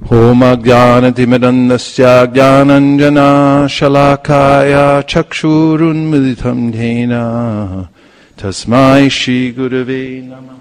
Om Ajnanatimidandasya Jnananjana Shalakaya Chakshurunmilitam Dena Tasmai Shri Gurave Namah.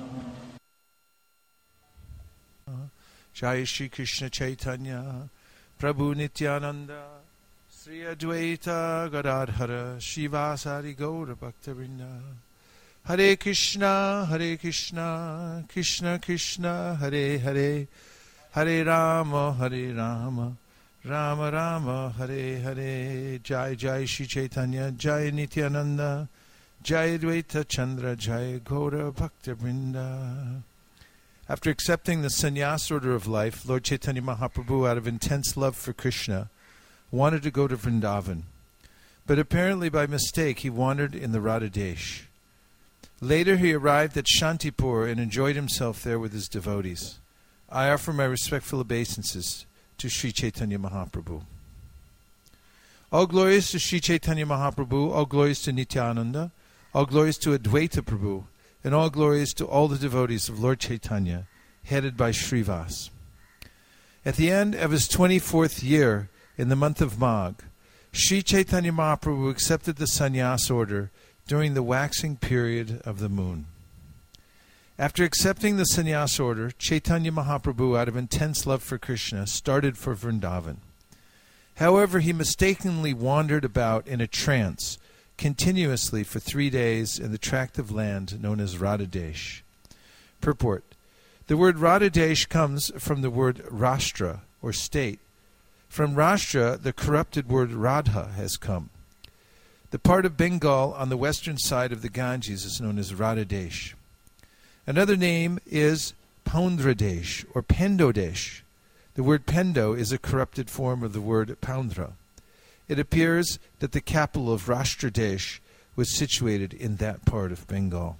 Jai Shri Krishna Chaitanya Prabhu Nityananda Sri Advaita Gadadhara Shivasari Gaura Bhaktavinda Hare Krishna Krishna Krishna Hare Hare Hare Rama Rama Rama Hare Hare. Jai Jai Shri Chaitanya Jai Nityananda Jai Advaita Chandra Jai Gaura Bhaktavinda. After accepting the sannyas order of life, Lord Chaitanya Mahaprabhu, out of intense love for Krishna, wanted to go to Vrindavan. But apparently by mistake he wandered in the Radha Desh. Later he arrived at Shantipur and enjoyed himself there with his devotees. I offer my respectful obeisances to Sri Chaitanya Mahaprabhu. All glories to Sri Chaitanya Mahaprabhu, all glories to Nityananda, all glories to Advaita Prabhu, and all glories to all the devotees of Lord Chaitanya, headed by Srivas. At the end of his 24th year, in the month of Magh, Sri Chaitanya Mahaprabhu accepted the sannyas order during the waxing period of the moon. After accepting the sannyas order, Chaitanya Mahaprabhu, out of intense love for Krishna, started for Vrindavan. However, he mistakenly wandered about in a trance continuously for 3 days in the tract of land known as Radha Desh. Purport: the word Radha Desh comes from the word Rashtra, or state. From Rashtra, the corrupted word Radha has come. The part of Bengal on the western side of the Ganges is known as Radha Desh. Another name is Poundradesh or Pendodesh. The word Pendo is a corrupted form of the word Poundra. It appears that the capital of Rashtradesh was situated in that part of Bengal.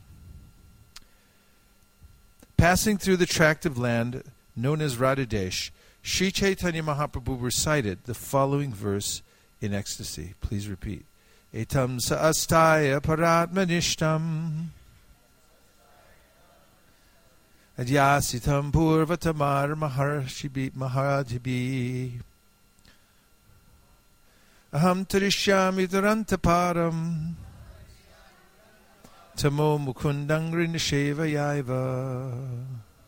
Passing through the tract of land known as Radhadesh, Sri Chaitanya Mahaprabhu recited the following verse in ecstasy. Please repeat. Etam sa astaya paratmanishtam adyasitam purvatamar maharadhibi aham tarishyami durantaparam tamo mukundang rinasheva yaiva.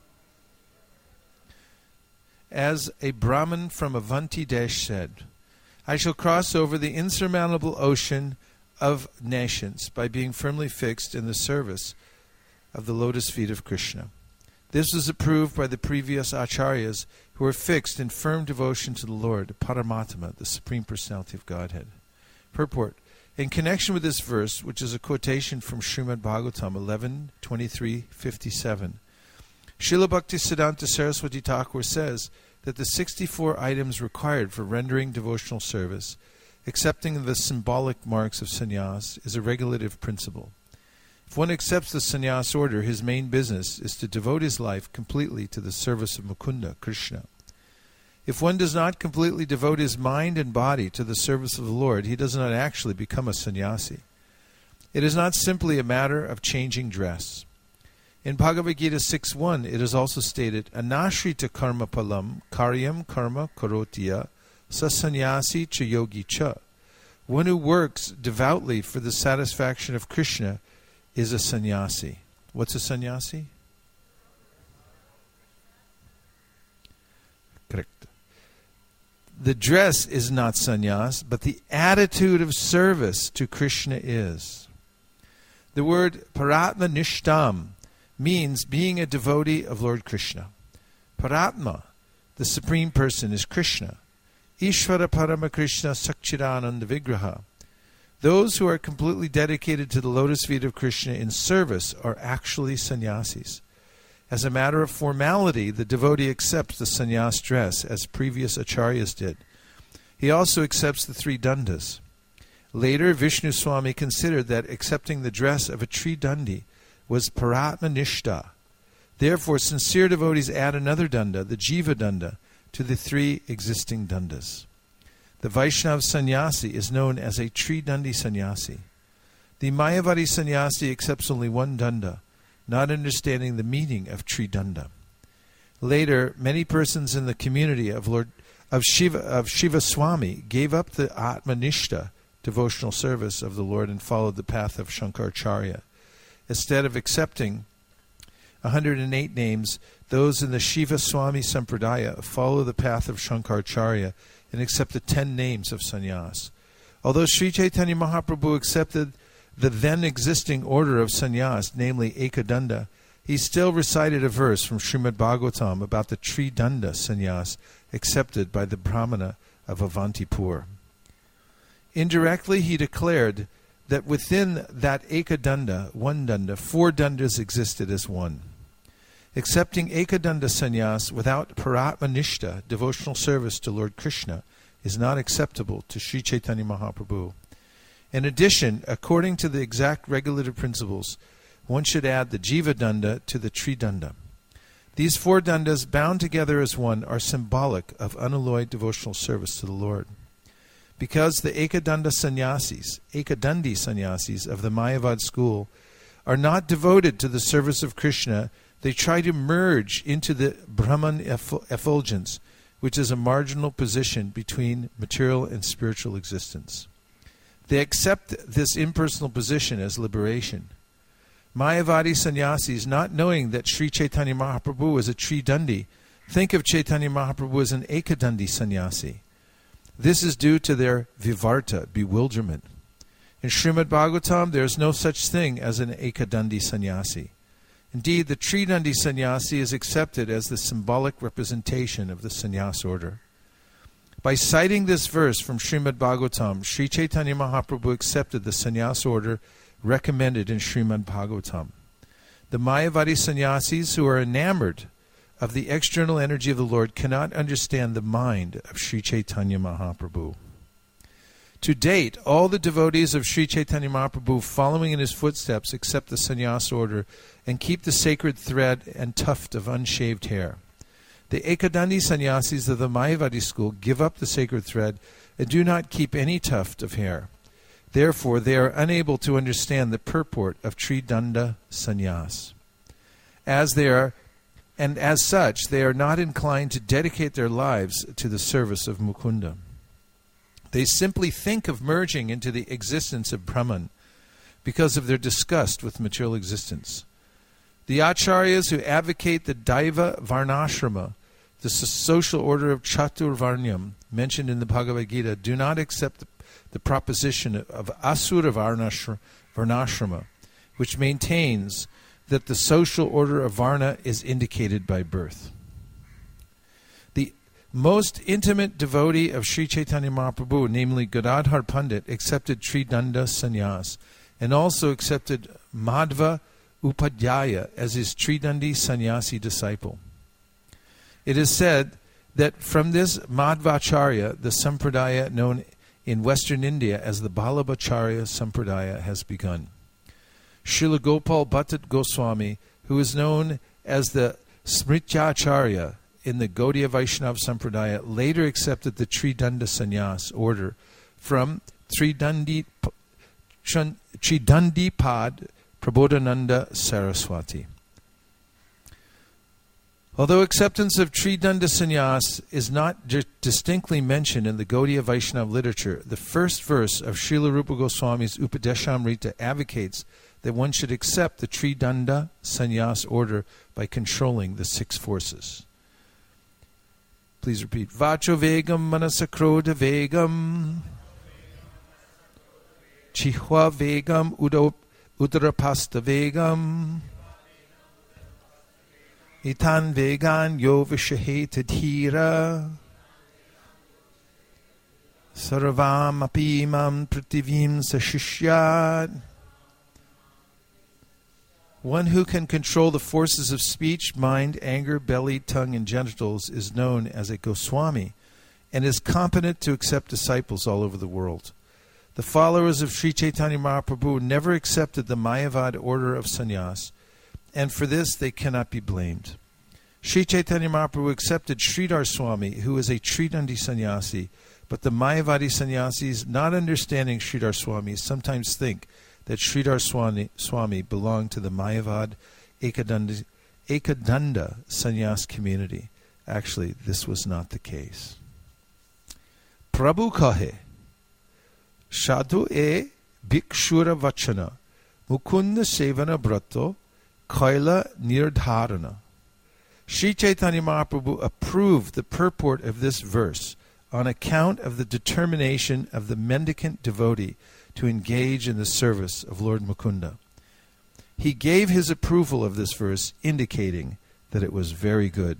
As a Brahmin from Avanti Desh said, I shall cross over the insurmountable ocean of nations by being firmly fixed in the service of the lotus feet of Krishna. This was approved by the previous acharyas who were fixed in firm devotion to the Lord, Paramatma, the Supreme Personality of Godhead. Purport: in connection with this verse, which is a quotation from Srimad Bhagavatam 11:23-57, Srila Bhaktisiddhanta Saraswati Thakur says that the 64 items required for rendering devotional service, accepting the symbolic marks of sannyas, is a regulative principle. If one accepts the sannyas order, his main business is to devote his life completely to the service of Mukunda, Krishna. If one does not completely devote his mind and body to the service of the Lord, he does not actually become a sannyasi. It is not simply a matter of changing dress. In Bhagavad Gita 6.1, it is also stated, Anashrita karma palam karyam karma karotiya sa sannyasi cha yogi cha. One who works devoutly for the satisfaction of Krishna is a sannyasi. What's a sannyasi? Correct. The dress is not sannyas, but the attitude of service to Krishna is. The word paratma nishtam means being a devotee of Lord Krishna. Paratma, the Supreme Person, is Krishna. Ishvara Parama Krishna Sakchidananda Vigraha. Those who are completely dedicated to the lotus feet of Krishna in service are actually sannyasis. As a matter of formality, the devotee accepts the sannyas dress, as previous acharyas did. He also accepts the 3 dandas. Later, Vishnu Swami considered that accepting the dress of a tridandi was paratma nishta. Therefore, sincere devotees add another danda, the jiva danda, to the 3 existing dandas. The Vaishnav sannyasi is known as a tridandi sannyasi. The Mayavadi sannyasi accepts only 1 danda, not understanding the meaning of tridanda. Later, many persons in the community of Shiva Swami gave up the Atmanishta, devotional service of the Lord, and followed the path of Shankaracharya. Instead of accepting 108 names, those in the Shiva Swami Sampradaya follow the path of Shankaracharya and accept the 10 names of sannyas. Although Sri Chaitanya Mahaprabhu accepted the then existing order of sannyas, namely Ekadanda, he still recited a verse from Srimad Bhagavatam about the Tridanda sannyas accepted by the Brahmana of Avantipur. Indirectly, he declared that within that Ekadanda, one danda, 4 dandas existed as one. Accepting Ekadanda sannyas without Paratmanishta, devotional service to Lord Krishna, is not acceptable to Sri Chaitanya Mahaprabhu. In addition, according to the exact regulative principles, one should add the Jiva Danda to the Tridanda. These 4 dandas, bound together as one, are symbolic of unalloyed devotional service to the Lord. Because the Ekadandi sannyasis of the Mayavad school are not devoted to the service of Krishna, they try to merge into the Brahman effulgence, which is a marginal position between material and spiritual existence. They accept this impersonal position as liberation. Mayavadi sannyasis, not knowing that Sri Chaitanya Mahaprabhu is a Tridandi, think of Chaitanya Mahaprabhu as an Ekadandi sannyasi. This is due to their vivarta, bewilderment. In Srimad Bhagavatam, there is no such thing as an Ekadandi sannyasi. Indeed, the Tridandi sannyasi is accepted as the symbolic representation of the sannyas order. By citing this verse from Srimad Bhagavatam, Sri Chaitanya Mahaprabhu accepted the sannyas order recommended in Srimad Bhagavatam. The Mayavadi sannyasis who are enamored of the external energy of the Lord cannot understand the mind of Sri Chaitanya Mahaprabhu. To date, all the devotees of Sri Chaitanya Mahaprabhu following in his footsteps accept the sannyas order and keep the sacred thread and tuft of unshaved hair. The Ekadandi sannyasis of the Mayavadi school give up the sacred thread and do not keep any tuft of hair. Therefore, they are unable to understand the purport of Tridanda sannyas. As such, they are not inclined to dedicate their lives to the service of Mukunda. They simply think of merging into the existence of Brahman because of their disgust with material existence. The acharyas who advocate the Daiva Varnashrama, the social order of Chaturvarnyam, mentioned in the Bhagavad Gita, do not accept the proposition of Asura Varnashrama, which maintains that the social order of Varna is indicated by birth. The most intimate devotee of Sri Chaitanya Mahaprabhu, namely Gadadhar Pandit, accepted Tridanda sannyas and also accepted Madhva Upadhyaya as his Tridandi sannyasi disciple. It is said that from this Madhvacharya, the sampradaya known in Western India as the Ballabhacharya sampradaya has begun. Srila Gopal Bhatta Goswami, who is known as the Smrityacharya in the Gaudiya Vaishnava Sampradaya, later accepted the Tridanda sannyas order from Tridandipad Prabodhananda Saraswati. Although acceptance of Tridanda sannyas is not distinctly mentioned in the Gaudiya Vaishnava literature, the first verse of Srila Rupa Goswami's Upadeshamrita advocates that one should accept the Tridanda sannyas order by controlling the 6 forces. Please repeat. Vacho vegam manasakrodha vegam chihva vegam udarapasta vegam itan vegan yo vishaheta dhira sarvam apimam prativim sashishyad. One who can control the forces of speech, mind, anger, belly, tongue, and genitals is known as a Goswami and is competent to accept disciples all over the world. The followers of Sri Chaitanya Mahaprabhu never accepted the Mayavad order of sannyas, and for this they cannot be blamed. Sri Chaitanya Mahaprabhu accepted Sridhar Swami, who is a Tridandi sannyasi, but the Mayavadi sannyasis, not understanding Sridhar Swami, sometimes think that Sridhar Swami belonged to the Mayavad Ekadanda sannyas community, actually this was not the case. Prabhu kahe, Sadhu e bhikshura vachana, mukunda sevana brato, kaila nirdharana. Sri Chaitanya Mahaprabhu approved the purport of this verse on account of the determination of the mendicant devotee to engage in the service of Lord Mukunda. He gave his approval of this verse, indicating that it was very good.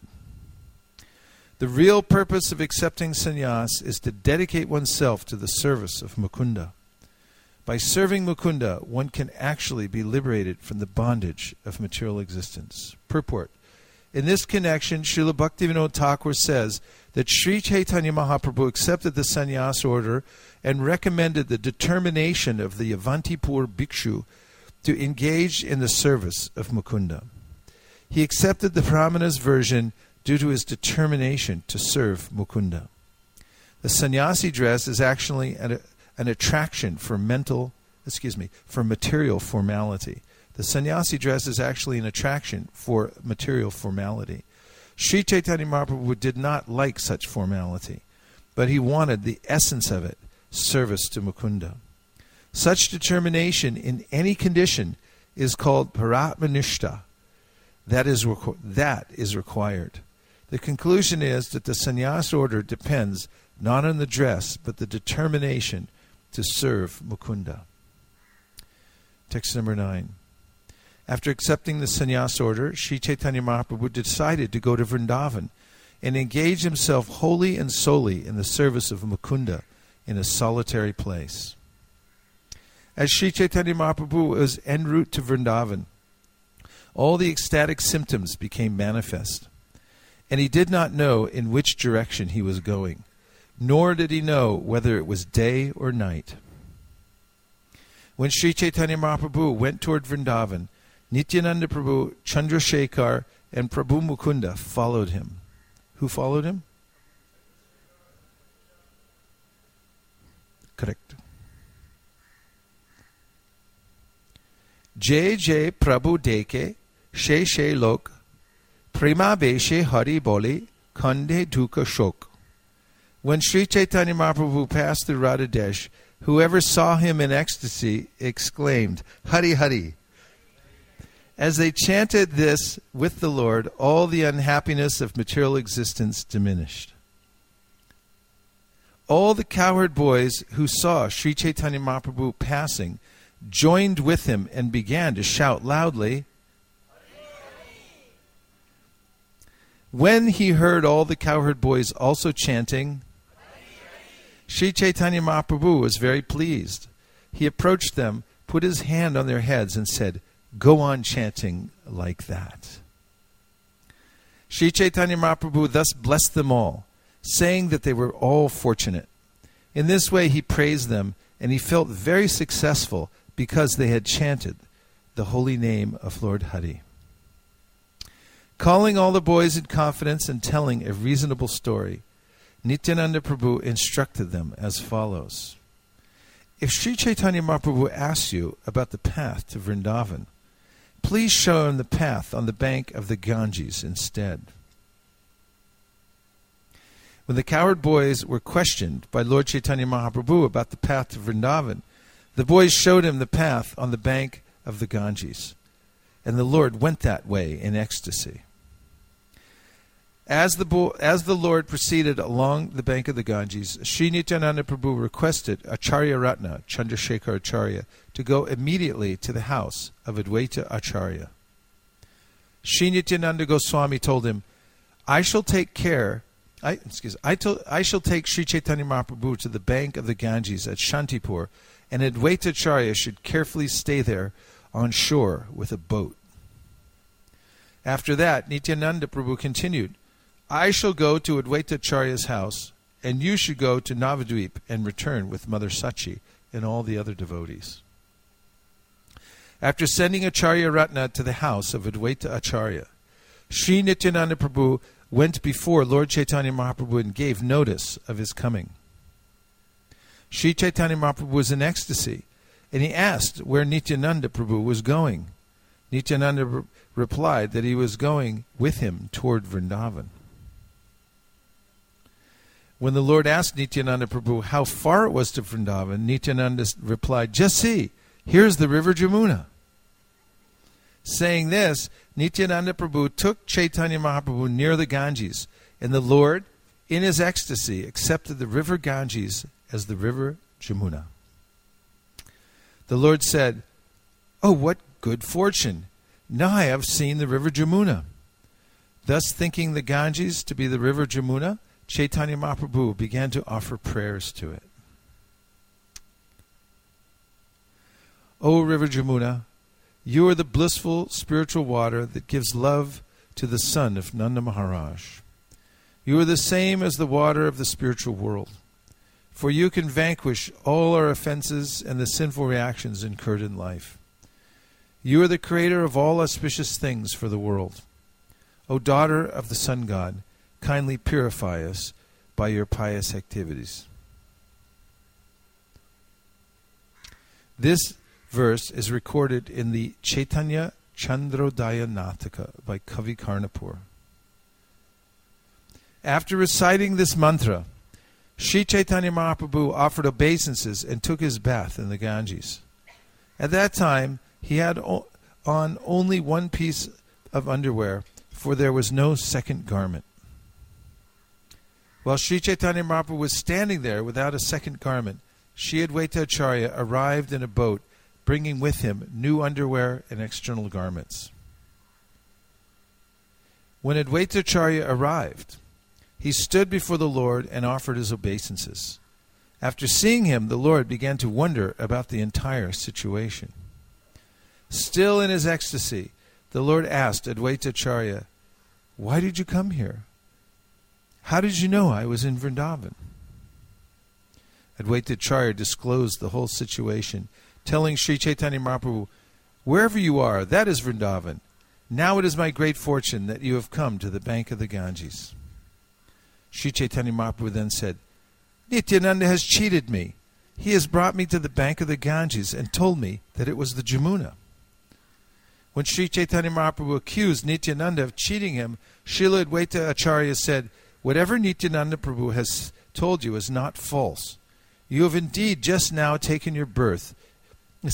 The real purpose of accepting sannyas is to dedicate oneself to the service of Mukunda. By serving Mukunda, one can actually be liberated from the bondage of material existence. Purport. In this connection, Srila Bhaktivinoda Thakur says that Sri Chaitanya Mahaprabhu accepted the sannyas order and recommended the determination of the Avantipur Bhikshu to engage in the service of Mukunda. He accepted the Brahmana's version due to his determination to serve Mukunda. The sannyasi dress is actually an attraction for material formality. The sannyasi dress is actually an attraction for material formality. Sri Chaitanya Mahaprabhu did not like such formality, but he wanted the essence of it, service to Mukunda. Such determination in any condition is called paratmanishta. That is required. The conclusion is that the sannyas order depends not on the dress, but the determination to serve Mukunda. Text number 9. After accepting the sannyas order, Sri Chaitanya Mahaprabhu decided to go to Vrindavan and engage himself wholly and solely in the service of Mukunda in a solitary place. As Sri Chaitanya Mahaprabhu was en route to Vrindavan, all the ecstatic symptoms became manifest, and he did not know in which direction he was going, nor did he know whether it was day or night. When Sri Chaitanya Mahaprabhu went toward Vrindavan, Nityananda Prabhu, Chandrasekhar, and Prabhu Mukunda followed him. Who followed him? Correct. Jai Jai Prabhu Deke, She She Lok, Prema Beshe Hari Boli, Kande Duka Shok. When Sri Chaitanya Mahaprabhu passed through Radhadesh, whoever saw him in ecstasy exclaimed, Hari Hari. As they chanted this with the Lord, all the unhappiness of material existence diminished. All the cowherd boys who saw Sri Chaitanya Mahaprabhu passing joined with him and began to shout loudly. When he heard all the cowherd boys also chanting, Sri Chaitanya Mahaprabhu was very pleased. He approached them, put his hand on their heads and said, "Go on chanting like that." Sri Chaitanya Mahaprabhu thus blessed them all, saying that they were all fortunate. In this way he praised them, and he felt very successful because they had chanted the holy name of Lord Hari. Calling all the boys in confidence and telling a reasonable story, Nityananda Prabhu instructed them as follows. If Sri Chaitanya Mahaprabhu asks you about the path to Vrindavan, please show him the path on the bank of the Ganges instead. When the cowherd boys were questioned by Lord Chaitanya Mahaprabhu about the path to Vrindavan, the boys showed him the path on the bank of the Ganges, and the Lord went that way in ecstasy. As the Lord proceeded along the bank of the Ganges, Sri Nityananda Prabhu requested Acharya Ratna, Chandrasekhar Acharya, to go immediately to the house of Advaita Acharya. Sri Nityananda Goswami told him, I shall take Sri Chaitanya Mahaprabhu to the bank of the Ganges at Shantipur, and Advaita Acharya should carefully stay there on shore with a boat. After that, Nityananda Prabhu continued, I shall go to Advaita Acharya's house, and you should go to Navadvip and return with Mother Sachi and all the other devotees. After sending Acharya Ratna to the house of Advaita Acharya, Sri Nityananda Prabhu went before Lord Chaitanya Mahaprabhu and gave notice of his coming. Sri Chaitanya Mahaprabhu was in ecstasy, and he asked where Nityananda Prabhu was going. Nityananda replied that he was going with him toward Vrindavan. When the Lord asked Nityananda Prabhu how far it was to Vrindavan, Nityananda replied, "Just see, here's the river Jamuna." Saying this, Nityananda Prabhu took Chaitanya Mahaprabhu near the Ganges, and the Lord, in his ecstasy, accepted the river Ganges as the river Jamuna. The Lord said, "Oh, what good fortune! Now I have seen the river Jamuna." Thus thinking the Ganges to be the river Jamuna, Chaitanya Mahaprabhu began to offer prayers to it. O river Jamuna, you are the blissful spiritual water that gives love to the son of Nanda Maharaj. You are the same as the water of the spiritual world, for you can vanquish all our offenses and the sinful reactions incurred in life. You are the creator of all auspicious things for the world. O daughter of the sun god, kindly purify us by your pious activities. This verse is recorded in the Chaitanya Chandrodaya Nataka by Kavi Karnapur. After reciting this mantra, Sri Chaitanya Mahaprabhu offered obeisances and took his bath in the Ganges. At that time, he had on only one piece of underwear, for there was no second garment. While Sri Chaitanya Mahaprabhu was standing there without a second garment, Sri Advaita Acharya arrived in a boat, bringing with him new underwear and external garments. When Advaita Acharya arrived, he stood before the Lord and offered his obeisances. After seeing him, the Lord began to wonder about the entire situation. Still in his ecstasy, the Lord asked Advaita Acharya, "Why did you come here? How did you know I was in Vrindavan?" Advaita Acharya disclosed the whole situation, telling Sri Chaitanya Mahaprabhu, "Wherever you are, that is Vrindavan. Now it is my great fortune that you have come to the bank of the Ganges." Sri Chaitanya Mahaprabhu then said, "Nityananda has cheated me. He has brought me to the bank of the Ganges and told me that it was the Jamuna." When Sri Chaitanya Mahaprabhu accused Nityananda of cheating him, Srila Advaita Acharya said, "Whatever Nityananda Prabhu has told you is not false. You have indeed just now taken your bath in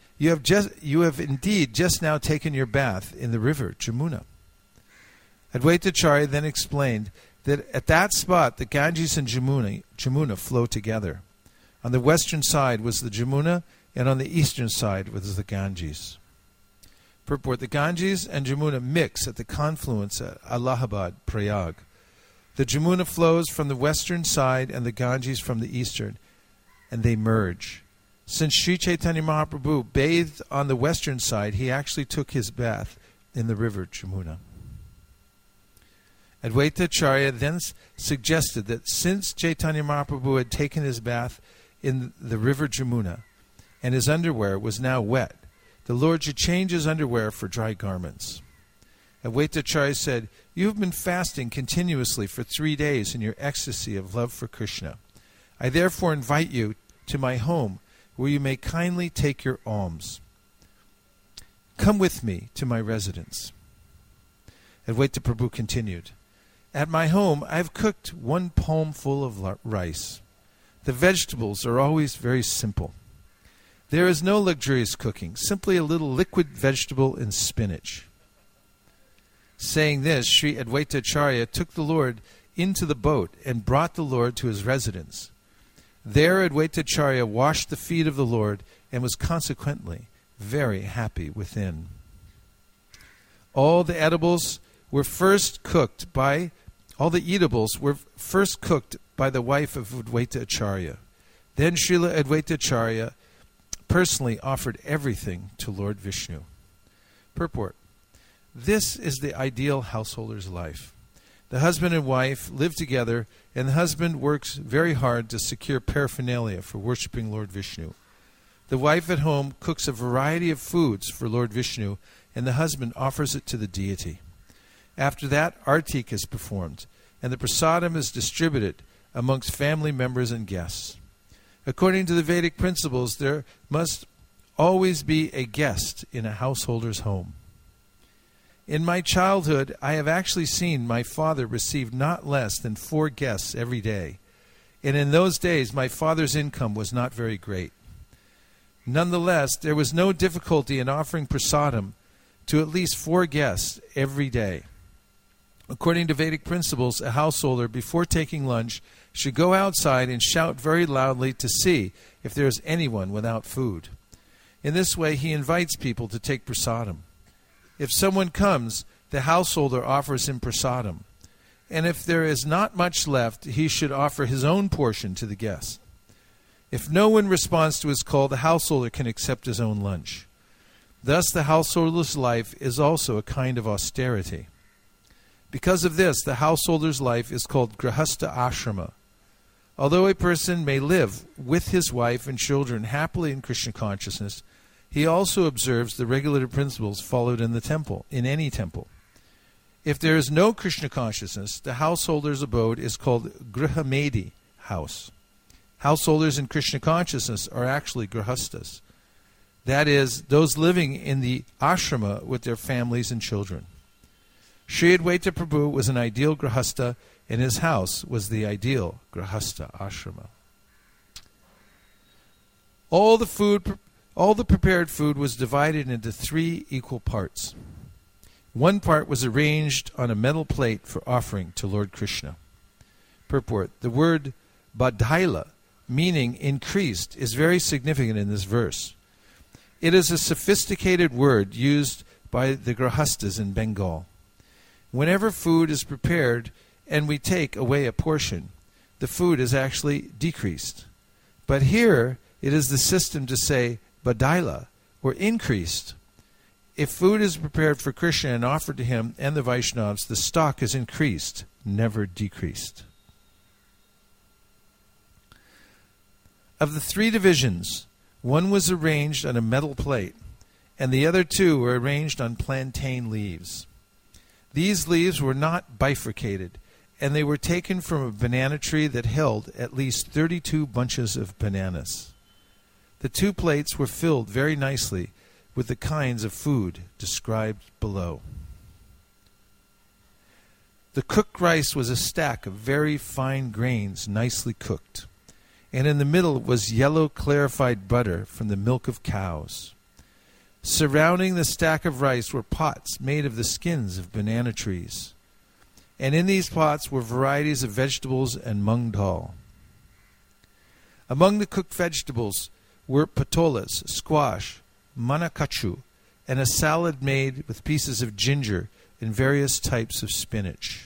the river Jamuna." Advaita Acharya then explained that at that spot the Ganges and Jamuna flow together. On the western side was the Jamuna, and on the eastern side was the Ganges. Purport: the Ganges and Jamuna mix at the confluence at Allahabad, Prayag. The Jamuna flows from the western side and the Ganges from the eastern, and they merge. Since Sri Chaitanya Mahaprabhu bathed on the western side, he actually took his bath in the river Jamuna. Advaita Acharya then suggested that since Chaitanya Mahaprabhu had taken his bath in the river Jamuna, and his underwear was now wet, the Lord should change his underwear for dry garments. Advaita Acharya said, "You have been fasting continuously for 3 days in your ecstasy of love for Krishna. I therefore invite you to my home, where you may kindly take your alms. Come with me to my residence." Advaita Prabhu continued, "At my home I have cooked 1 palmful of rice. The vegetables are always very simple. There is no luxurious cooking, simply a little liquid vegetable and spinach." Saying this, Sri Advaita Acharya took the Lord into the boat and brought the Lord to his residence. There Advaita Acharya washed the feet of the Lord and was consequently very happy within. All the eatables were first cooked by the wife of Advaita Acharya. Then Srila Advaita Acharya personally offered everything to Lord Vishnu. Purport: this is the ideal householder's life. The husband and wife live together, and the husband works very hard to secure paraphernalia for worshipping Lord Vishnu. The wife at home cooks a variety of foods for Lord Vishnu, and the husband offers it to the deity. After that, artik is performed, and the prasadam is distributed amongst family members and guests. According to the Vedic principles, there must always be a guest in a householder's home. In my childhood, I have actually seen my father receive not less than 4 guests every day, and in those days my father's income was not very great. Nonetheless, there was no difficulty in offering prasadam to at least 4 guests every day. According to Vedic principles, a householder, before taking lunch, should go outside and shout very loudly to see if there is anyone without food. In this way, he invites people to take prasadam. If someone comes, the householder offers him prasadam, and if there is not much left, he should offer his own portion to the guest. If no one responds to his call, the householder can accept his own lunch. Thus, the householder's life is also a kind of austerity. Because of this, the householder's life is called grihastha ashrama. Although a person may live with his wife and children happily in Krishna consciousness, he also observes the regulative principles followed in the temple, in any temple. If there is no Krishna consciousness, the householder's abode is called grihamedi, house. Householders in Krishna consciousness are actually grihasthas. That is, those living in the ashrama with their families and children. Sri Advaita Prabhu was an ideal grihastha, and his house was the ideal grihastha ashrama. All the prepared food was divided into 3 equal parts. One part was arranged on a metal plate for offering to Lord Krishna. Purport: the word badhaila, meaning increased, is very significant in this verse. It is a sophisticated word used by the grihasthas in Bengal. Whenever food is prepared and we take away a portion, the food is actually decreased. But here it is the system to say badhaila, or increased. If food is prepared for Krishna and offered to him and the Vaishnavas, the stock is increased, never decreased. Of the 3 divisions, one was arranged on a metal plate, and the other 2 were arranged on plantain leaves. These leaves were not bifurcated, and they were taken from a banana tree that held at least 32 bunches of bananas. The 2 plates were filled very nicely with the kinds of food described below. The cooked rice was a stack of very fine grains nicely cooked, and in the middle was yellow clarified butter from the milk of cows. Surrounding the stack of rice were pots made of the skins of banana trees, and in these pots were varieties of vegetables and mung dal. Among the cooked vegetables were patolas, squash, manakachu, and a salad made with pieces of ginger and various types of spinach.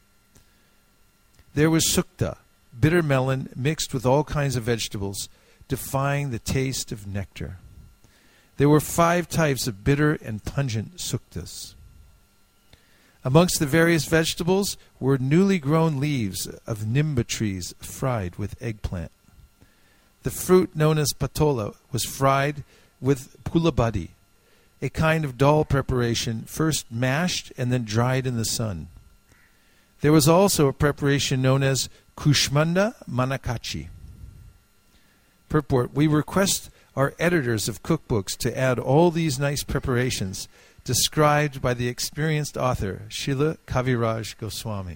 There was sukta, bitter melon mixed with all kinds of vegetables, defying the taste of nectar. There were 5 types of bitter and pungent suktas. Amongst the various vegetables were newly grown leaves of nimba trees fried with eggplant. The fruit known as patola was fried with pulabadi, a kind of dal preparation first mashed and then dried in the sun. There was also a preparation known as kushmanda manakachi. Purport: we request our editors of cookbooks to add all these nice preparations described by the experienced author, Srila Kaviraj Goswami.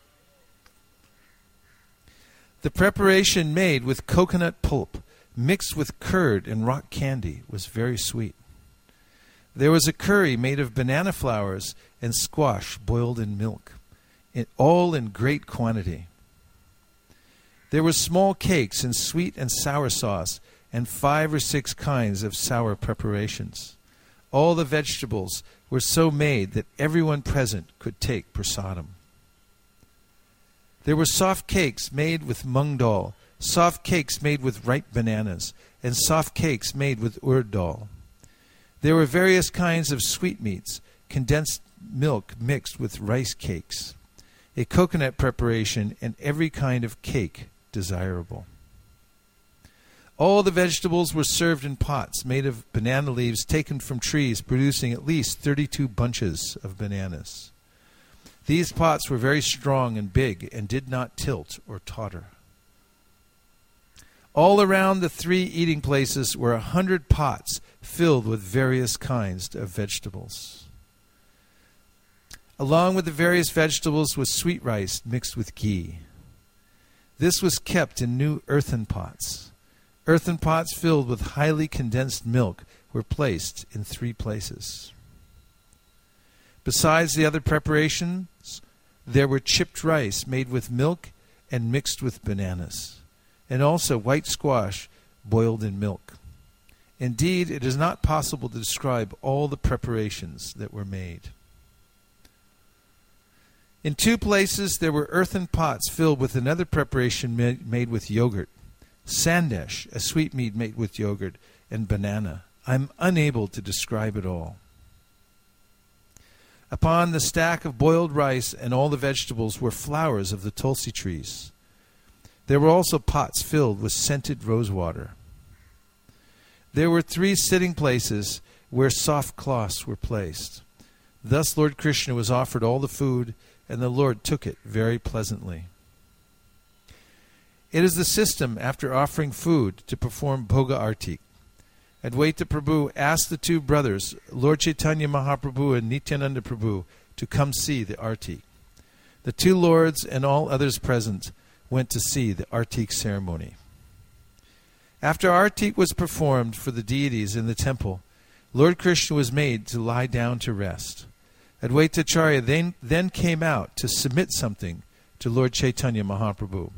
The preparation made with coconut pulp mixed with curd and rock candy was very sweet. There was a curry made of banana flowers and squash boiled in milk, all in great quantity. There were small cakes in sweet and sour sauce and 5 or 6 kinds of sour preparations. All the vegetables were so made that everyone present could take prasadam. There were soft cakes made with mung dal, soft cakes made with ripe bananas, and soft cakes made with urd dal. There were various kinds of sweetmeats, condensed milk mixed with rice cakes, a coconut preparation, and every kind of cake desirable. All the vegetables were served in pots made of banana leaves taken from trees producing at least 32 bunches of bananas. These pots were very strong and big and did not tilt or totter. All around the 3 eating places were 100 pots filled with various kinds of vegetables. Along with the various vegetables was sweet rice mixed with ghee. This was kept in new earthen pots. Earthen pots filled with highly condensed milk were placed in 3 places. Besides the other preparations, there were chipped rice made with milk and mixed with bananas, and also white squash boiled in milk. Indeed, it is not possible to describe all the preparations that were made. In 2 places there were earthen pots filled with another preparation made with yogurt, sandesh, a sweetmeat made with yogurt, and banana. I'm unable to describe it all. Upon the stack of boiled rice and all the vegetables were flowers of the tulsi trees. There were also pots filled with scented rose water. There were 3 sitting places where soft cloths were placed. Thus Lord Krishna was offered all the food, and the Lord took it very pleasantly. It is the system after offering food to perform Bhoga Arti. Advaita Prabhu asked the 2 brothers, Lord Chaitanya Mahaprabhu and Nityananda Prabhu, to come see the Arti. The 2 lords and all others present went to see the Artik ceremony. After Artik was performed for the deities in the temple, Lord Krishna was made to lie down to rest. Advaita Acharya then came out to submit something to Lord Chaitanya Mahaprabhu.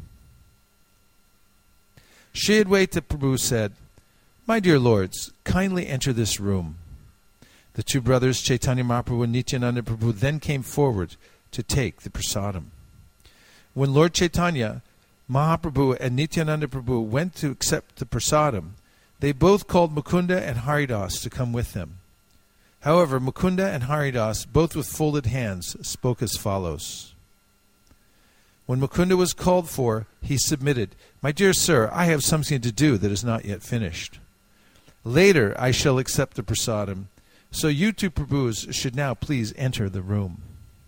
Shri Advaita Prabhu said, My dear lords, kindly enter this room. The 2 brothers, Chaitanya Mahaprabhu and Nityananda Prabhu, then came forward to take the prasadam. When Lord Chaitanya Mahaprabhu and Nityananda Prabhu went to accept the prasadam, they both called Mukunda and Haridas to come with them. However, Mukunda and Haridas, both with folded hands, spoke as follows. When Mukunda was called for, he submitted, My dear sir, I have something to do that is not yet finished. Later I shall accept the prasadam, so you 2 Prabhus should now please enter the room.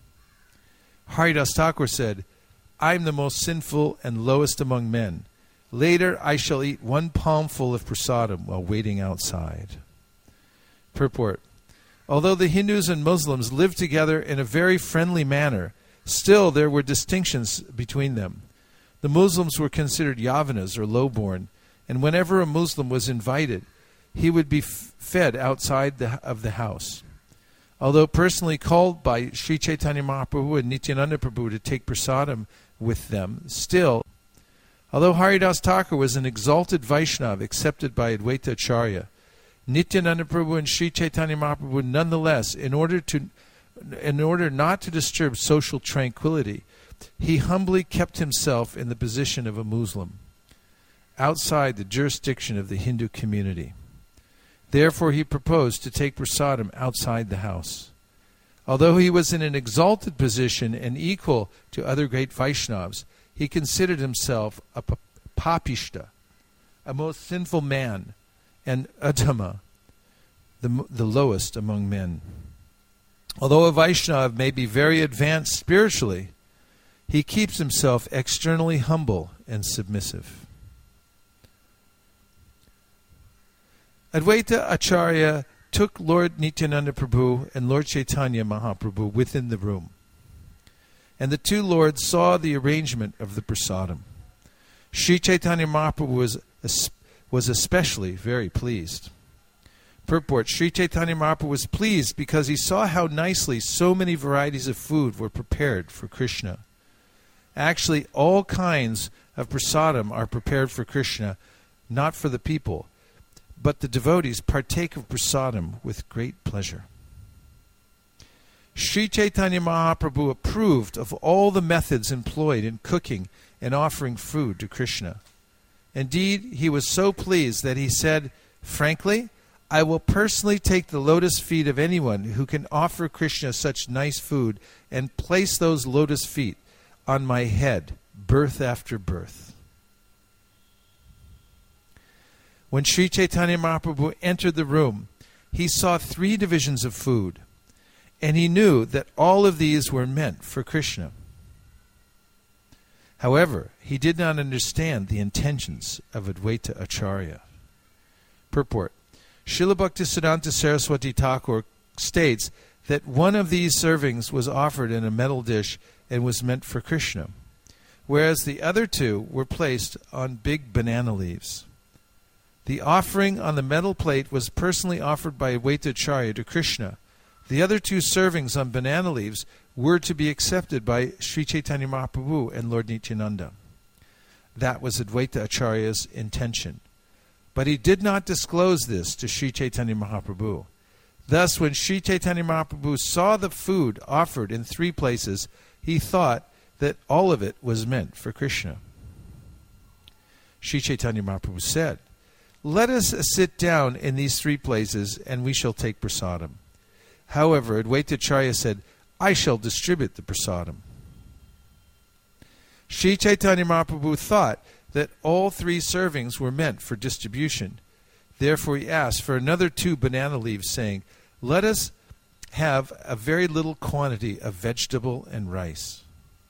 Haridas Thakur said, I am the most sinful and lowest among men. Later I shall eat 1 palmful of prasadam while waiting outside. Purport. Although the Hindus and Muslims lived together in a very friendly manner, still there were distinctions between them. The Muslims were considered Yavanas or lowborn, and whenever a Muslim was invited, he would be fed outside of the house. Although personally called by Sri Chaitanya Mahaprabhu and Nityananda Prabhu to take prasadam with them, still, although Haridas Thakur was an exalted Vaishnava accepted by Advaita Acharya, Nityananda Prabhu and Sri Chaitanya Mahaprabhu nonetheless, in order not to disturb social tranquility, he humbly kept himself in the position of a Muslim, outside the jurisdiction of the Hindu community. Therefore he proposed to take prasadam outside the house. Although he was in an exalted position and equal to other great Vaishnavas, he considered himself a papishta, a most sinful man, and Adhama, the lowest among men. Although a Vaishnava may be very advanced spiritually, he keeps himself externally humble and submissive. Advaita Acharya took Lord Nityananda Prabhu and Lord Chaitanya Mahaprabhu within the room, and the 2 lords saw the arrangement of the prasadam. Sri Chaitanya Mahaprabhu was especially very pleased. Purport. Sri Chaitanya Mahaprabhu was pleased because he saw how nicely so many varieties of food were prepared for Krishna. Actually, all kinds of prasadam are prepared for Krishna, not for the people, but the devotees partake of prasadam with great pleasure. Sri Chaitanya Mahaprabhu approved of all the methods employed in cooking and offering food to Krishna. Indeed, he was so pleased that he said, Frankly, I will personally take the lotus feet of anyone who can offer Krishna such nice food and place those lotus feet on my head, birth after birth. When Sri Chaitanya Mahaprabhu entered the room, he saw 3 divisions of food, and he knew that all of these were meant for Krishna. However, he did not understand the intentions of Advaita Acharya. Purport. Srila Bhaktisiddhanta Saraswati Thakur states that one of these servings was offered in a metal dish and was meant for Krishna, whereas the other two were placed on big banana leaves. The offering on the metal plate was personally offered by Advaita Acharya to Krishna. The other two servings on banana leaves were to be accepted by Sri Chaitanya Mahaprabhu and Lord Nityananda. That was Advaita Acharya's intention. But he did not disclose this to Sri Chaitanya Mahaprabhu. Thus, when Sri Chaitanya Mahaprabhu saw the food offered in 3 places, he thought that all of it was meant for Krishna. Sri Chaitanya Mahaprabhu said, "Let us sit down in these 3 places, and we shall take prasadam." However, Advaita Acharya said, "I shall distribute the prasadam." Sri Chaitanya Mahaprabhu thought that all 3 servings were meant for distribution. Therefore he asked for another 2 banana leaves, saying, "Let us have a very little quantity of vegetable and rice."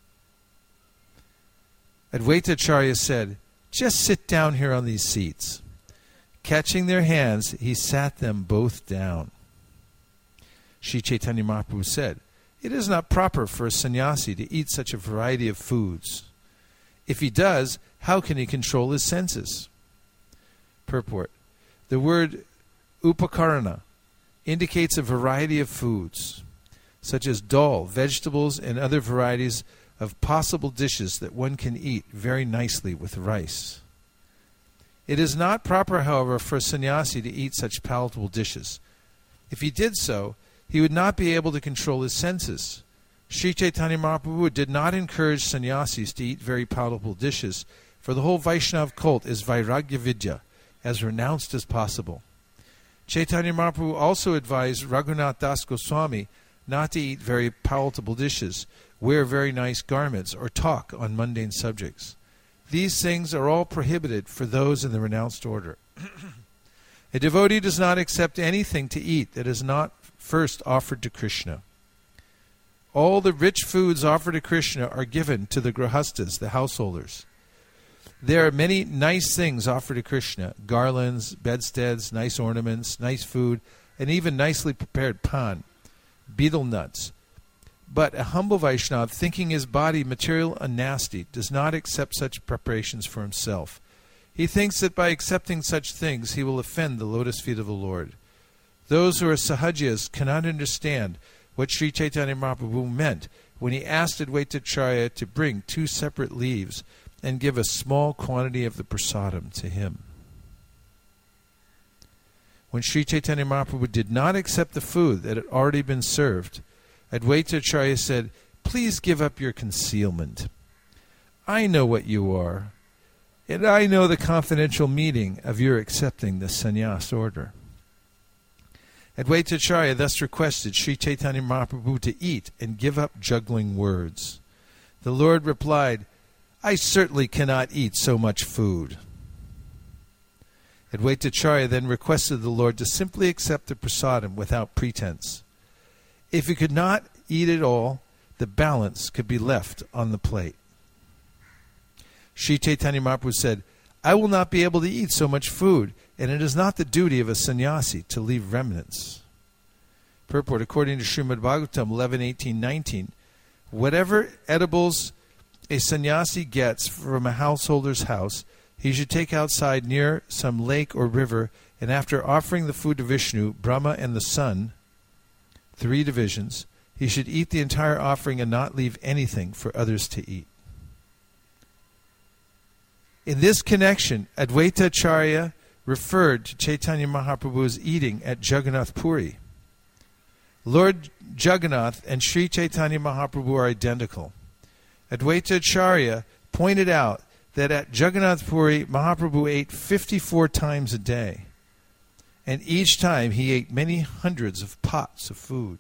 Advaita Acharya said, "Just sit down here on these seats." Catching their hands, he sat them both down. Sri Chaitanya Mahaprabhu said, "It is not proper for a sannyasi to eat such a variety of foods. If he does, how can he control his senses?" Purport. The word upakarana indicates a variety of foods, such as dal, vegetables, and other varieties of possible dishes that one can eat very nicely with rice. It is not proper, however, for a sannyasi to eat such palatable dishes. If he did so, he would not be able to control his senses. Sri Chaitanya Mahaprabhu did not encourage sannyasis to eat very palatable dishes, for the whole Vaishnava cult is Vairagya Vidya, as renounced as possible. Chaitanya Mahaprabhu also advised Raghunath Das Goswami not to eat very palatable dishes, wear very nice garments, or talk on mundane subjects. These things are all prohibited for those in the renounced order. A devotee does not accept anything to eat that is not first offered to Krishna. All the rich foods offered to Krishna are given to the grahastas, the householders. There are many nice things offered to Krishna: garlands, bedsteads, nice ornaments, nice food, and even nicely prepared pan, betel nuts. But a humble Vaishnava, thinking his body material and nasty, does not accept such preparations for himself. He thinks that by accepting such things he will offend the lotus feet of the Lord. Those who are sahajas cannot understand what Sri Chaitanya Mahaprabhu meant when he asked Advaita Acharya to bring 2 separate leaves and give a small quantity of the prasadam to him. When Sri Chaitanya Mahaprabhu did not accept the food that had already been served, Advaita Acharya said, "Please give up your concealment. I know what you are, and I know the confidential meaning of your accepting the sannyas order." Advaita Acharya thus requested Sri Chaitanya Mahaprabhu to eat and give up juggling words. The Lord replied, "I certainly cannot eat so much food." Advaita Acharya then requested the Lord to simply accept the prasadam without pretense. If he could not eat it all, the balance could be left on the plate. Sri Chaitanya Mahaprabhu said, "I will not be able to eat so much food, and it is not the duty of a sannyasi to leave remnants." Purport. According to Srimad Bhagavatam 11:18-19, whatever edibles a sannyasi gets from a householder's house, he should take outside near some lake or river, and after offering the food to Vishnu, Brahma, and the sun, 3 divisions, he should eat the entire offering and not leave anything for others to eat. In this connection, Advaita Acharya referred to Chaitanya Mahaprabhu's eating at Jagannath Puri. Lord Jagannath and Sri Chaitanya Mahaprabhu are identical. Advaita Acharya pointed out that at Jagannath Puri, Mahaprabhu ate 54 times a day, and each time he ate many hundreds of pots of food.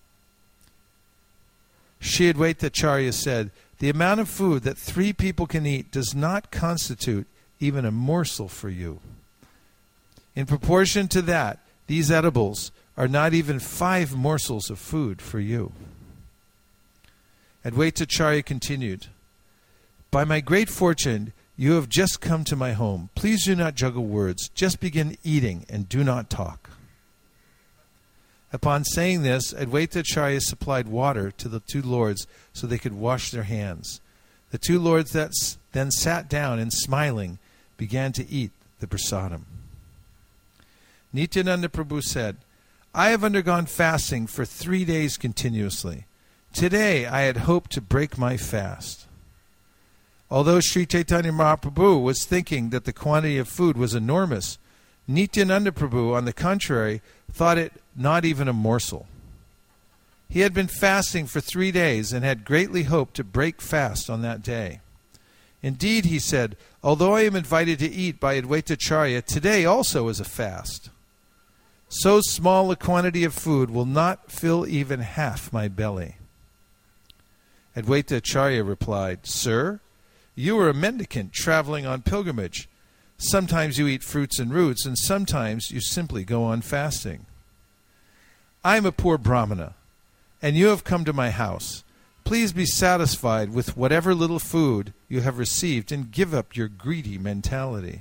Sri Advaita Acharya said, "The amount of food that 3 people can eat does not constitute even a morsel for you. In proportion to that, these edibles are not even 5 morsels of food for you." Advaita Acharya continued, "By my great fortune, you have just come to my home. Please do not juggle words. Just begin eating and do not talk." Upon saying this, Advaita Acharya supplied water to the two lords so they could wash their hands. The two lords then sat down and, smiling, began to eat the prasadam. Nityananda Prabhu said, I have undergone fasting for 3 days continuously. Today I had hoped to break my fast. Although Sri Chaitanya Mahaprabhu was thinking that the quantity of food was enormous, Nityananda Prabhu, on the contrary, thought it not even a morsel. He had been fasting for 3 days and had greatly hoped to break fast on that day. Indeed, he said, although I am invited to eat by Advaita Acharya, today also is a fast. So small a quantity of food will not fill even half my belly. Advaita Acharya replied, Sir, you are a mendicant traveling on pilgrimage. Sometimes you eat fruits and roots, and sometimes you simply go on fasting. I am a poor Brahmana, and you have come to my house. Please be satisfied with whatever little food you have received and give up your greedy mentality.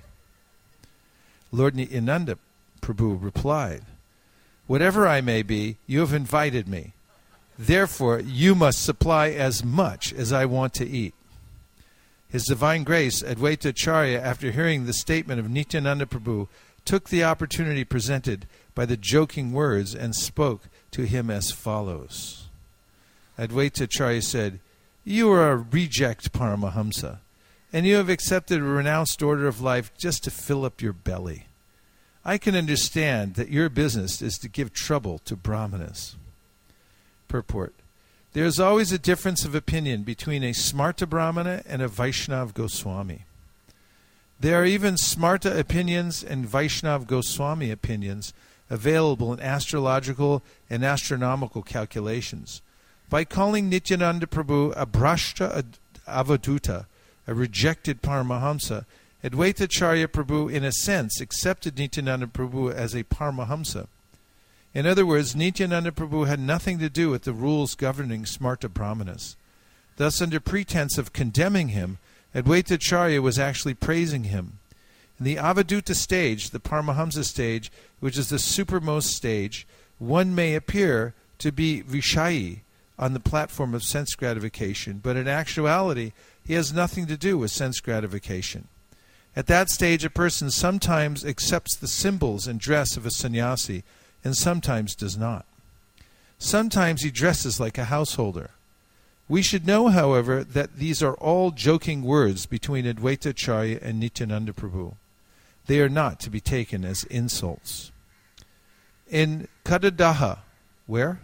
Lord Nityananda Prabhu replied, Whatever I may be, you have invited me. Therefore, you must supply as much as I want to eat. His Divine Grace, Advaita Acharya, after hearing the statement of Nityananda Prabhu, took the opportunity presented by the joking words and spoke to him as follows. Advaita Acharya said, You are a reject Paramahamsa, and you have accepted a renounced order of life just to fill up your belly. I can understand that your business is to give trouble to Brahmanas. Purport. There is always a difference of opinion between a Smarta Brahmana and a Vaishnav Goswami. There are even Smarta opinions and Vaishnav Goswami opinions available in astrological and astronomical calculations. By calling Nityananda Prabhu a Brashta Avaduta, a rejected Paramahamsa, Advaita Acharya Prabhu, in a sense, accepted Nityananda Prabhu as a Paramahamsa. In other words, Nityananda Prabhu had nothing to do with the rules governing Smarta Brahmanas. Thus, under pretense of condemning him, Advaita Acharya was actually praising him. In the Avaduta stage, the Paramahamsa stage, which is the supermost stage, one may appear to be Vishayi on the platform of sense gratification, but in actuality, he has nothing to do with sense gratification. At that stage, a person sometimes accepts the symbols and dress of a sannyasi, and sometimes does not. Sometimes he dresses like a householder. We should know, however, that these are all joking words between Advaita Acharya and Nityananda Prabhu. They are not to be taken as insults. In Kadadaha, where?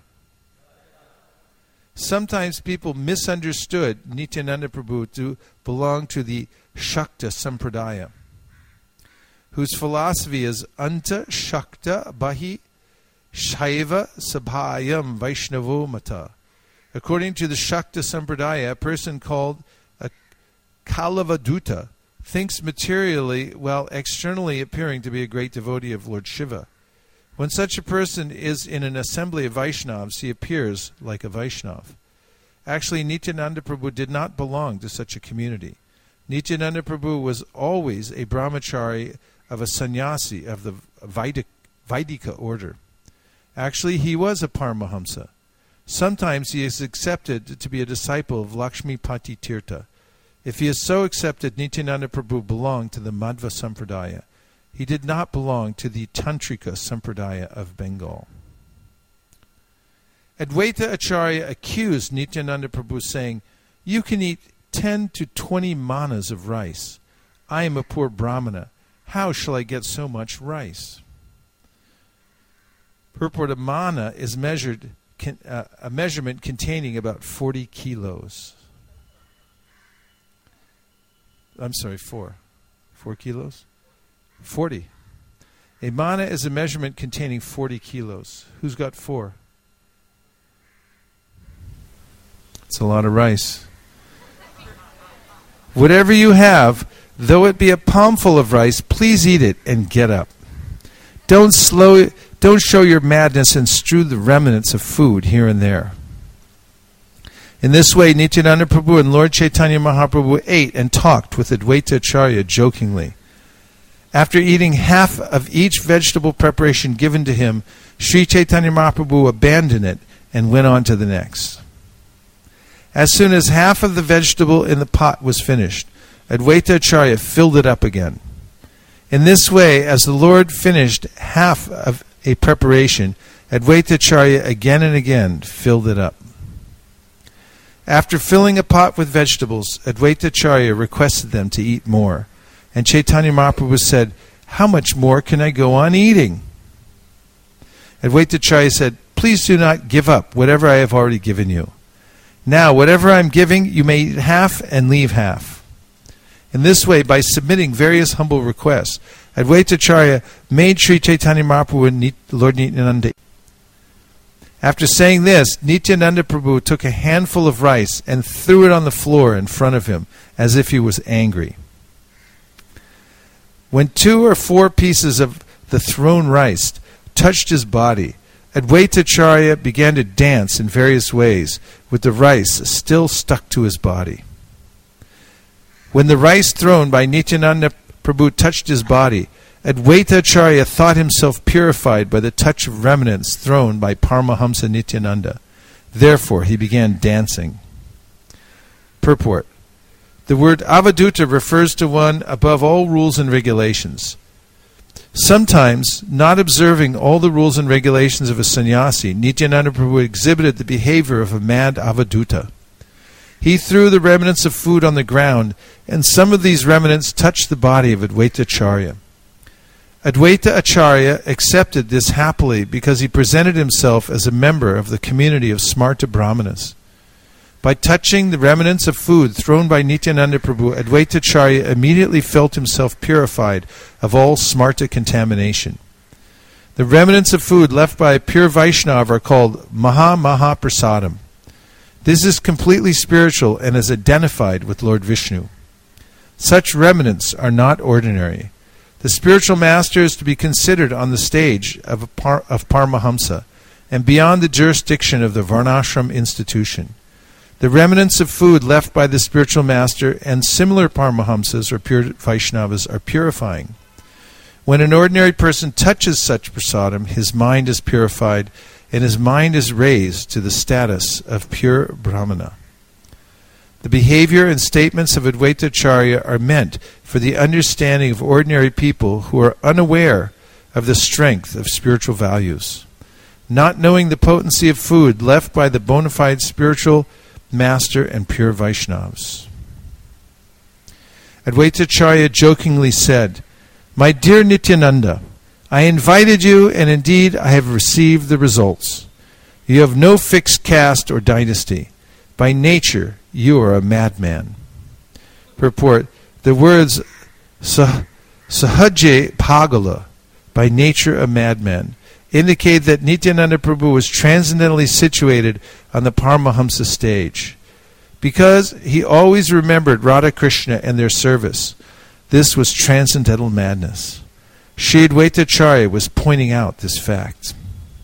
Sometimes people misunderstood Nityananda Prabhu to belong to the Shakta Sampradaya, whose philosophy is Anta Shakta Bahi Shaiva Sabhayam Vaishnavo Mata. According to the Shakta Sampradaya, a person called a Kalavaduta thinks materially while externally appearing to be a great devotee of Lord Shiva. When such a person is in an assembly of Vaishnavas, he appears like a Vaishnav. Actually, Nityananda Prabhu did not belong to such a community. Nityananda Prabhu was always a brahmachari of a sannyasi of the Vaidika order. Actually, he was a Paramahamsa. Sometimes he is accepted to be a disciple of Lakshmipati Tirtha. If he is so accepted, Nityananda Prabhu belonged to the Madhva Sampradaya. He did not belong to the Tantrika Sampradaya of Bengal. Advaita Acharya accused Nityananda Prabhu, saying, You can eat 10 to 20 manas of rice. I am a poor Brahmana. How shall I get so much rice? Purport: a mana is a measurement containing about 40 kilos. I'm sorry, 4 kilos? 40. A mana is a measurement containing 40 kilos. Who's got 4? It's a lot of rice. Whatever you have, though it be a palmful of rice, please eat it and get up. Don't show your madness and strew the remnants of food here and there. In this way, Nityananda Prabhu and Lord Chaitanya Mahaprabhu ate and talked with Advaita Acharya jokingly. After eating half of each vegetable preparation given to him, Sri Chaitanya Mahaprabhu abandoned it and went on to the next. As soon as half of the vegetable in the pot was finished, Advaita Acharya filled it up again. In this way, as the Lord finished half of a preparation, Advaita Acharya again and again filled it up. After filling a pot with vegetables, Advaita Acharya requested them to eat more, and Chaitanya Mahaprabhu said, "How much more can I go on eating?" Advaita Acharya said, "Please do not give up whatever I have already given you. Now, whatever I am giving, you may eat half and leave half." In this way, by submitting various humble requests, Advaita Acharya made Sri Chaitanya Mahaprabhu and Lord Nityananda. After saying this, Nityananda Prabhu took a handful of rice and threw it on the floor in front of him, as if he was angry. When 2 or 4 pieces of the thrown rice touched his body, Advaita Acharya began to dance in various ways, with the rice still stuck to his body. When the rice thrown by Nityananda Prabhu touched his body, Advaita Acharya thought himself purified by the touch of remnants thrown by Paramahamsa Nityananda. Therefore he began dancing. Purport. The word avaduta refers to one above all rules and regulations. Sometimes, not observing all the rules and regulations of a sannyasi, Nityananda Prabhu exhibited the behavior of a mad avaduta. He threw the remnants of food on the ground, and some of these remnants touched the body of Advaita Acharya. Advaita Acharya accepted this happily because he presented himself as a member of the community of Smarta Brahmanas. By touching the remnants of food thrown by Nityananda Prabhu, Advaita Acharya immediately felt himself purified of all Smarta contamination. The remnants of food left by a pure Vaishnava are called Maha Maha Prasadam. This is completely spiritual and is identified with Lord Vishnu. Such remnants are not ordinary. The spiritual master is to be considered on the stage of Paramahamsa and beyond the jurisdiction of the Varnashram institution. The remnants of food left by the spiritual master and similar Paramahamsas or pure Vaishnavas are purifying. When an ordinary person touches such prasadam, his mind is purified and his mind is raised to the status of pure Brahmana. The behavior and statements of Advaita Acharya are meant for the understanding of ordinary people who are unaware of the strength of spiritual values. Not knowing the potency of food left by the bona fide spiritual master and pure Vaishnavas. Advaita Acharya jokingly said, "My dear Nityananda, I invited you and indeed I have received the results. You have no fixed caste or dynasty. By nature you are a madman." Purport. The words Sahaje Pagala, by nature a madman, indicate that Nityananda Prabhu was transcendentally situated on the Paramahamsa stage. Because he always remembered Radha Krishna and their service, this was transcendental madness. Sri Advaita Acharya was pointing out this fact.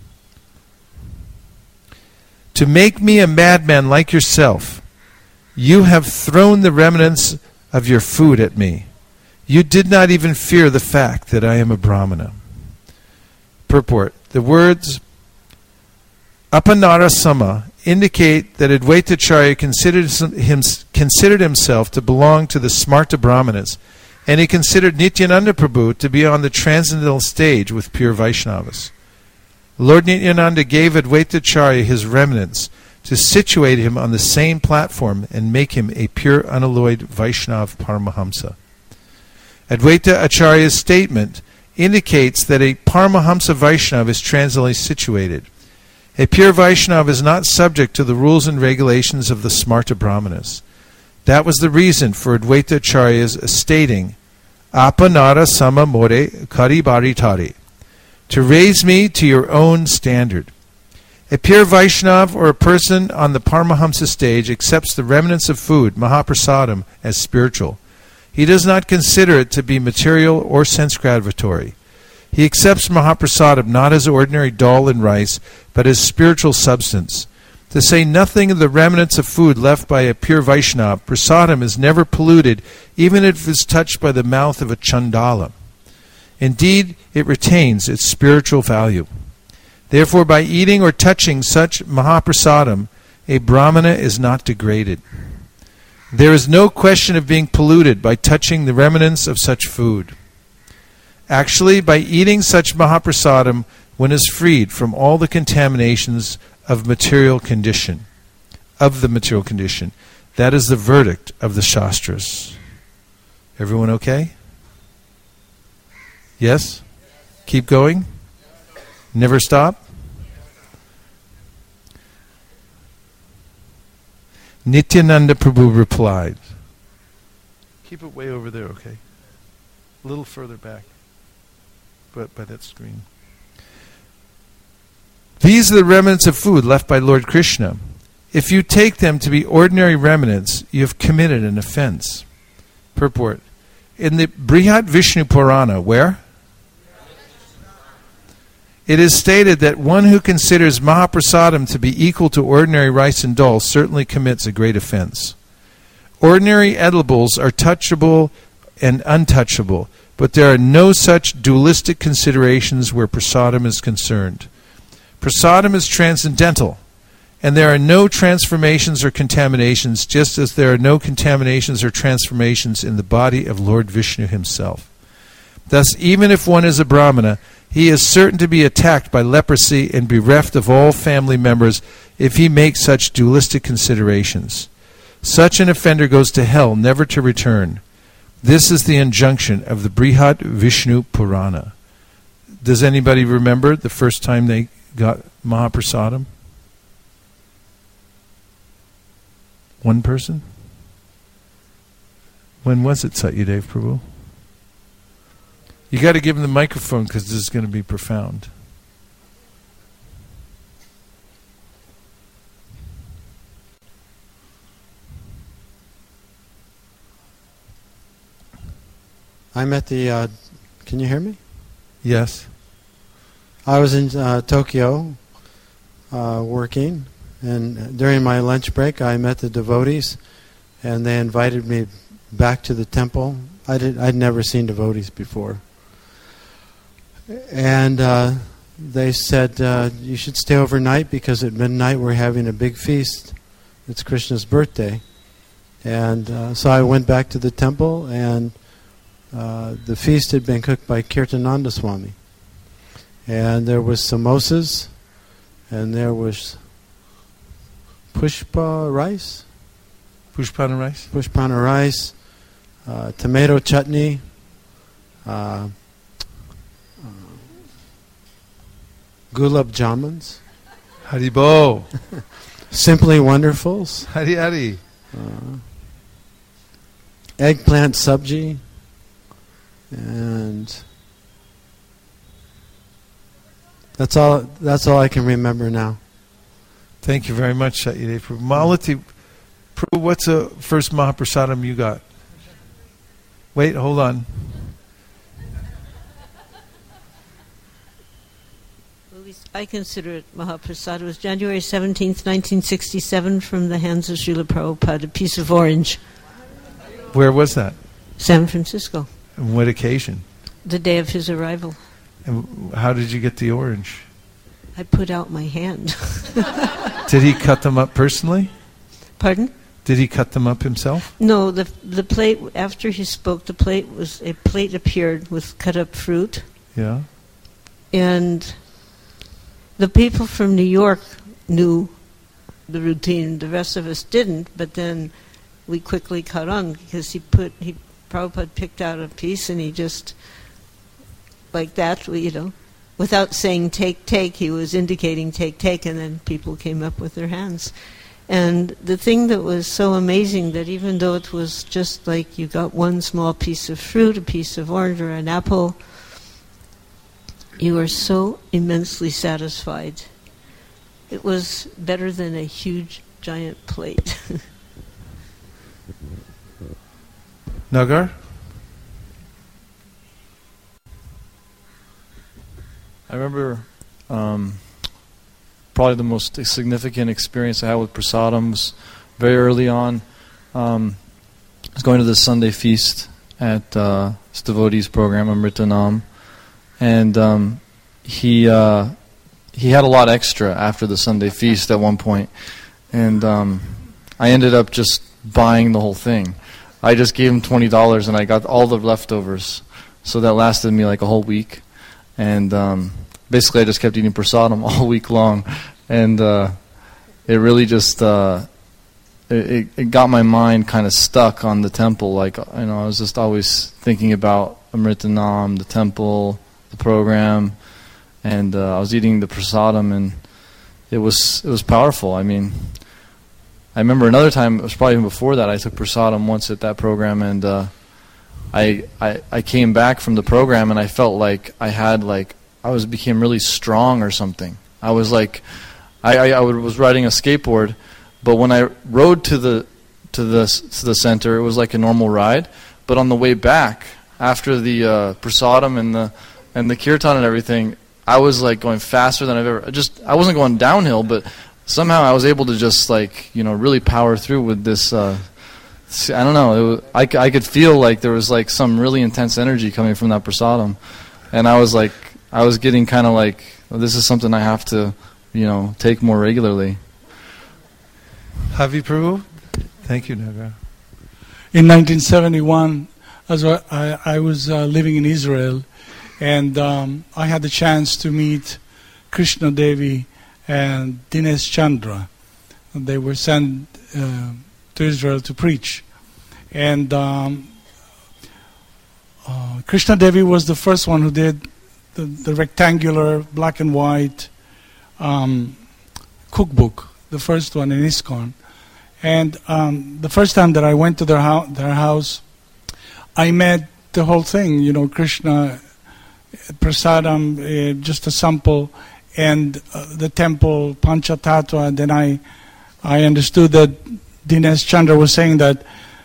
To make me a madman like yourself, you have thrown the remnants of your food at me. You did not even fear the fact that I am a Brahmana. Purport. The words Apanarasama indicate that Advaita Acharya considered himself to belong to the Smarta Brahmanas, and he considered Nityananda Prabhu to be on the transcendental stage with pure Vaishnavas. Lord Nityananda gave Advaita Acharya his remnants to situate him on the same platform and make him a pure unalloyed Vaishnava Paramahamsa. Advaita Acharya's statement indicates that a Paramahamsa Vaishnava is transcendently situated. A pure Vaishnava is not subject to the rules and regulations of the Smarta Brahmanas. That was the reason for Advaita Acharya's stating, Apanara sama more karibaritari, to raise me to your own standard. A pure Vaishnava or a person on the Paramahamsa stage accepts the remnants of food, Mahaprasadam, as spiritual. He does not consider it to be material or sense gratifying. He accepts Mahaprasadam not as ordinary dal and rice, but as spiritual substance. To say nothing of the remnants of food left by a pure Vaishnava, prasadam is never polluted, even if it is touched by the mouth of a Chandala. Indeed, it retains its spiritual value. Therefore, by eating or touching such Mahaprasadam, a Brahmana is not degraded. There is no question of being polluted by touching the remnants of such food. Actually, by eating such Mahaprasadam, one is freed from all the contaminations of the material condition. That is the verdict of the Shastras. Everyone okay? Yes? Keep going? Never stop? Nityananda Prabhu replied. Keep it way over there, okay? A little further back. But by that screen. These are the remnants of food left by Lord Krishna. If you take them to be ordinary remnants, you have committed an offense. Purport. In the Brihad Vishnu Purana, where? It is stated that one who considers Mahaprasadam to be equal to ordinary rice and dal certainly commits a great offense. Ordinary edibles are touchable and untouchable, but there are no such dualistic considerations where prasadam is concerned. Prasadam is transcendental, and there are no transformations or contaminations, just as there are no contaminations or transformations in the body of Lord Vishnu himself. Thus, even if one is a Brahmana, he is certain to be attacked by leprosy and bereft of all family members if he makes such dualistic considerations. Such an offender goes to hell, never to return. This is the injunction of the Brihad Vishnu Purana. Does anybody remember the first time they got Mahaprasadam? One person? When was it, Satyadev Prabhu? You got to give him the microphone because this is going to be profound. I'm at the, can you hear me? Yes. I was in Tokyo working, and during my lunch break I met the devotees, and they invited me back to the temple. I'd never seen devotees before. And they said, you should stay overnight because at midnight we're having a big feast. It's Krishna's birthday. And so I went back to the temple, and the feast had been cooked by Kirtananda Swami. And there was samosas, and there was pushpa rice. Pushpana rice? Pushpana rice, tomato chutney, gulab jamuns. Haribo. Simply Wonderfuls. Hari Hari. Eggplant sabji. And that's all I can remember now. Thank you very much, Satyadev Prabhu. Malati Prabhu, what's the first Mahaprasadam you got? Wait, hold on. I consider it Mahaprasad. It was January 17th, 1967, from the hands of Srila Prabhupada, a piece of orange. Where was that? San Francisco. On what occasion? The day of his arrival. And how did you get the orange? I put out my hand. Did he cut them up personally? Pardon? Did he cut them up himself? No, the plate, after he spoke, a plate appeared with cut up fruit. Yeah. And the people from New York knew the routine. The rest of us didn't, but then we quickly caught on because Prabhupada picked out a piece and he just, like that, without saying take, he was indicating take, and then people came up with their hands. And the thing that was so amazing, that even though it was just like you got one small piece of fruit, a piece of orange or an apple, you were so immensely satisfied. It was better than a huge, giant plate. Nagar? I remember probably the most significant experience I had with prasadam was very early on. I was going to the Sunday feast at this devotees program, Amritanam, and he he had a lot extra after the Sunday feast at one point, and I ended up just buying the whole thing. I just gave him $20 and I got all the leftovers, so that lasted me like a whole week, and basically I just kept eating prasadam all week long, and it really just it got my mind kind of stuck on the temple. Like, I was just always thinking about Amritanam, the temple, the program, and I was eating the prasadam, and it was powerful. I mean, I remember another time, it was probably even before that, I took prasadam once at that program, and I came back from the program and I felt like I became really strong or something. I was like, I was riding a skateboard, but when I rode to the center, it was like a normal ride. But on the way back, after the prasadam and the kirtan and everything, I was like going faster than I've ever. I wasn't going downhill, but somehow I was able to just really power through with this. I don't know. I could feel like there was like some really intense energy coming from that prasadam, and I was getting kind of like, well, this is something I have to, take more regularly. Havi Prabhu? Thank you, Naga. In 1971, I was living in Israel, and I had the chance to meet Krishna Devi and Dinesh Chandra. They were sent to Israel to preach. And Krishna Devi was the first one who did the rectangular black and white cookbook, the first one in ISKCON. And the first time that I went to their house, I met the whole thing, Krishna, prasadam, just a sample, and the temple, Panchatattva. Then I understood that Dinesh Chandra was saying that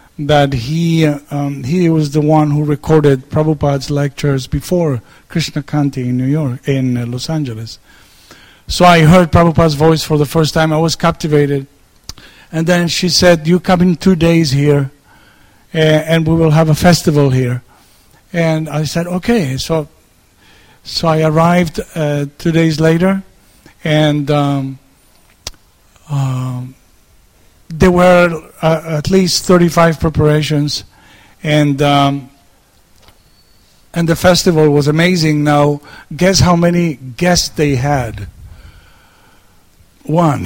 he was the one who recorded Prabhupada's lectures before Krishna Kanti in Los Angeles. So I heard Prabhupada's voice for the first time. I was captivated. And then she said, "You come in 2 days here, and we will have a festival here." And I said, "Okay." So I arrived 2 days later, and there were at least 35 preparations, and the festival was amazing. Now, guess how many guests they had? One.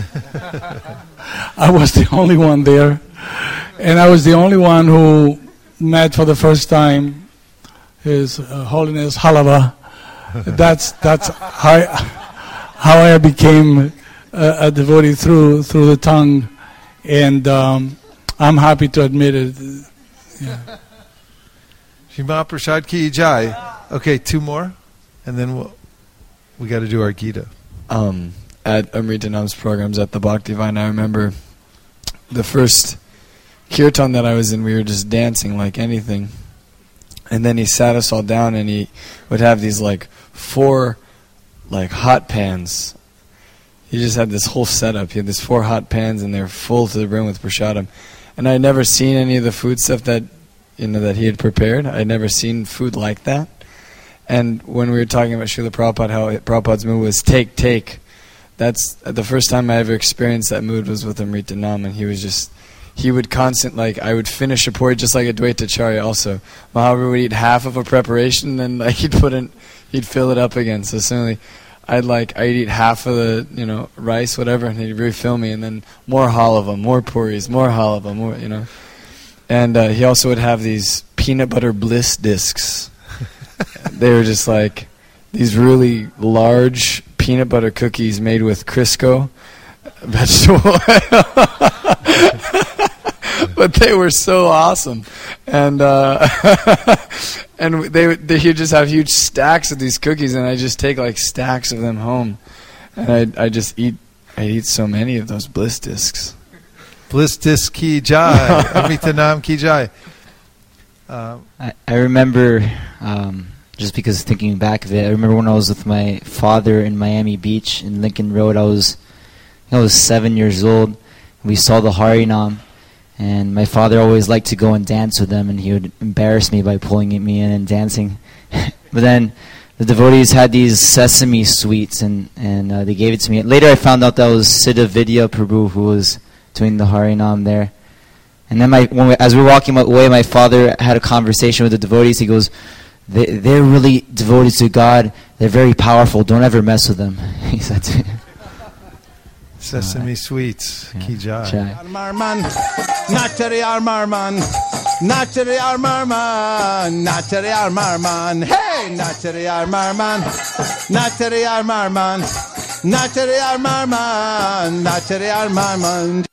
I was the only one there, and I was the only one who met for the first time His Holiness Halava. That's how I became a devotee through the tongue, and I'm happy to admit it. Yeah. Shima Prasad ki jai. Okay, 2 more, and then we got to do our Gita. At Amritanam's programs at the Bhakti Vine, I remember the first kirtan that I was in, we were just dancing like anything. And then he sat us all down, and he would have these 4 hot pans. He just had this whole setup. He had these 4 hot pans, and they're full to the brim with prasadam. And I'd never seen any of the food stuff that that he had prepared. I'd never seen food like that. And when we were talking about Srila Prabhupada, how Prabhupada's mood was take. That's the first time I ever experienced that mood was with Amritanam, and he would I would finish a porridge just like a Dvaitacharya also. Mahaprabhu would eat half of a preparation, and he'd fill it up again. So suddenly, I'd eat half of the, rice, whatever, and he'd refill me, and then more halava, more puris, more halava, more, And he also would have these peanut butter bliss discs. They were just these really large peanut butter cookies made with Crisco vegetable oil. But they were so awesome. And and he'd just have huge stacks of these cookies, and I'd just take stacks of them home. And I'd eat so many of those bliss discs. Bliss disc ki jai. Amritanam ki jai. I remember, just because thinking back of it, I remember when I was with my father in Miami Beach in Lincoln Road. I was 7 years old. We saw the Harinam, and my father always liked to go and dance with them, and he would embarrass me by pulling me in and dancing. But then the devotees had these sesame sweets, and they gave it to me. Later I found out that was Siddha Vidya Prabhu who was doing the Harinam there. And then as we were walking away, my father had a conversation with the devotees. He goes, they're really devoted to God. They're very powerful. Don't ever mess with them. He said to me. Sesame sweets. Ki jai. Armarman, Natari Armarman, Natari Armarman, Natari Armarman, hey, Natari Armarman, Natari Armarman, Natari Armarman, Natari Armarman.